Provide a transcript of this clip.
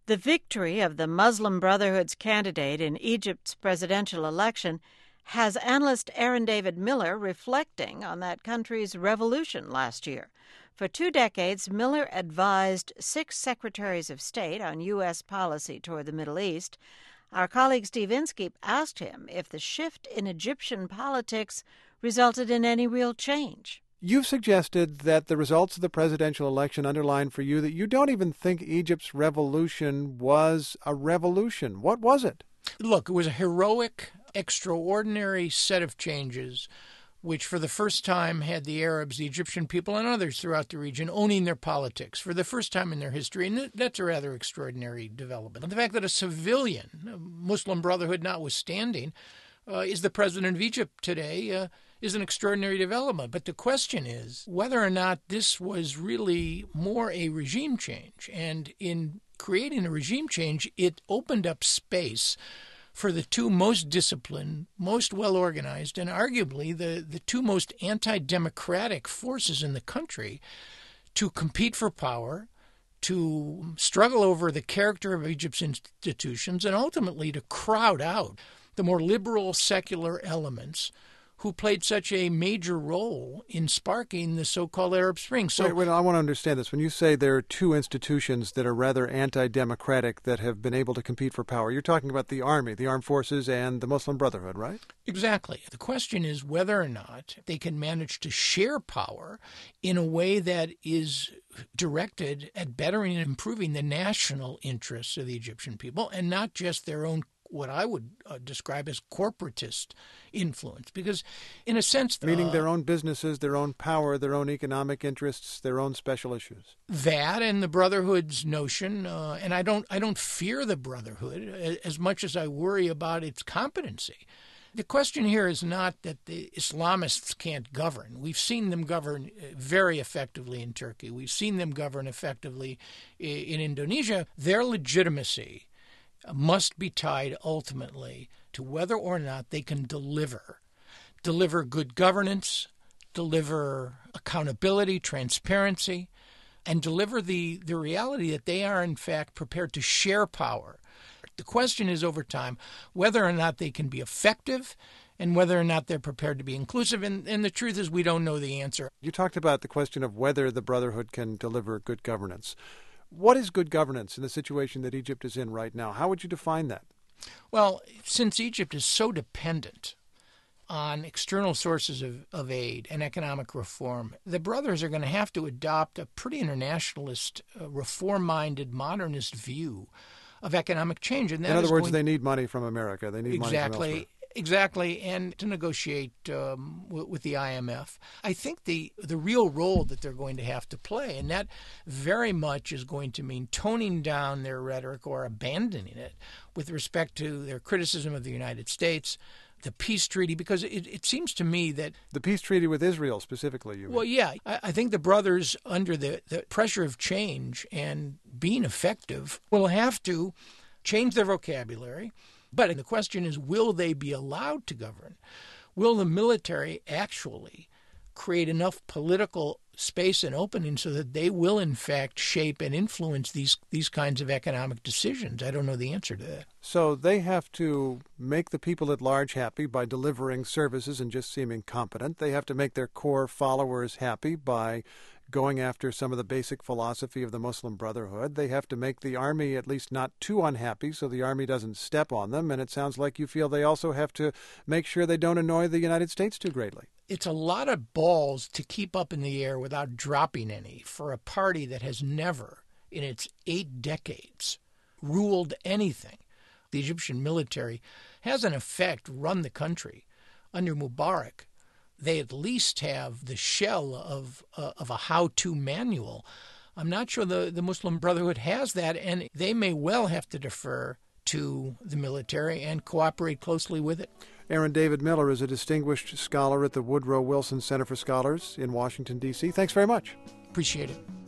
The victory of the Muslim Brotherhood's candidate in Egypt's presidential election has analyst Aaron David Miller reflecting on that country's revolution last year. For 2 decades, Miller advised 6 secretaries of state on U.S. policy toward the Middle East. Our colleague Steve Inskeep asked him if the shift in Egyptian politics resulted in any real change. You've suggested that the results of the presidential election underline for you that you don't even think Egypt's revolution was a revolution. What was it? Look, it was a heroic, extraordinary set of changes which for the first time had the Arabs, the Egyptian people, and others throughout the region owning their politics for the first time in their history. And that's a rather extraordinary development. And the fact that a civilian, Muslim Brotherhood notwithstanding, is the president of Egypt today is an extraordinary development. But the question is whether or not this was really more a regime change. And in creating a regime change, it opened up space for the 2 most disciplined, most well-organized, and arguably the 2 most anti-democratic forces in the country to compete for power, to struggle over the character of Egypt's institutions, and ultimately to crowd out the more liberal secular elements who played such a major role in sparking the so-called Arab Spring. So, wait, I want to understand this. When you say there are 2 institutions that are rather anti-democratic that have been able to compete for power, you're talking about the army, the armed forces, and the Muslim Brotherhood, right? Exactly. The question is whether or not they can manage to share power in a way that is directed at bettering and improving the national interests of the Egyptian people and not just their own, what I would describe as corporatist influence. Because in a sense... Meaning their own businesses, their own power, their own economic interests, their own special issues. That and the Brotherhood's notion, and I don't fear the Brotherhood as much as I worry about its competency. The question here is not that the Islamists can't govern. We've seen them govern very effectively in Turkey. We've seen them govern effectively in Indonesia. Their legitimacy must be tied ultimately to whether or not they can deliver good governance, deliver accountability, transparency, and deliver the reality that they are, in fact, prepared to share power. The question is over time whether or not they can be effective and whether or not they're prepared to be inclusive. And the truth is we don't know the answer. You talked about the question of whether the Brotherhood can deliver good governance. What is good governance in the situation that Egypt is in right now? How would you define that? Well, since Egypt is so dependent on external sources of aid and economic reform, the brothers are going to have to adopt a pretty internationalist, reform-minded, modernist view of economic change. And that in other words, they need money from America. They need money from elsewhere. Exactly, and to negotiate with the IMF. I think the real role that they're going to have to play, and that very much is going to mean toning down their rhetoric or abandoning it with respect to their criticism of the United States, the peace treaty, because it seems to me that... The peace treaty with Israel specifically, you mean? Well, yeah. I think the brothers, under the pressure of change and being effective, will have to change their vocabulary. But the question is, will they be allowed to govern? Will the military actually create enough political space and opening so that they will, in fact, shape and influence these kinds of economic decisions? I don't know the answer to that. So they have to make the people at large happy by delivering services and just seeming competent. They have to make their core followers happy by going after some of the basic philosophy of the Muslim Brotherhood. They have to make the army at least not too unhappy so the army doesn't step on them. And it sounds like you feel they also have to make sure they don't annoy the United States too greatly. It's a lot of balls to keep up in the air without dropping any for a party that has never, in its 8 decades, ruled anything. The Egyptian military has, in effect, run the country. Under Mubarak, they at least have the shell of a how-to manual. I'm not sure the Muslim Brotherhood has that, and they may well have to defer to the military and cooperate closely with it. Aaron David Miller is a distinguished scholar at the Woodrow Wilson Center for Scholars in Washington, D.C. Thanks very much. Appreciate it.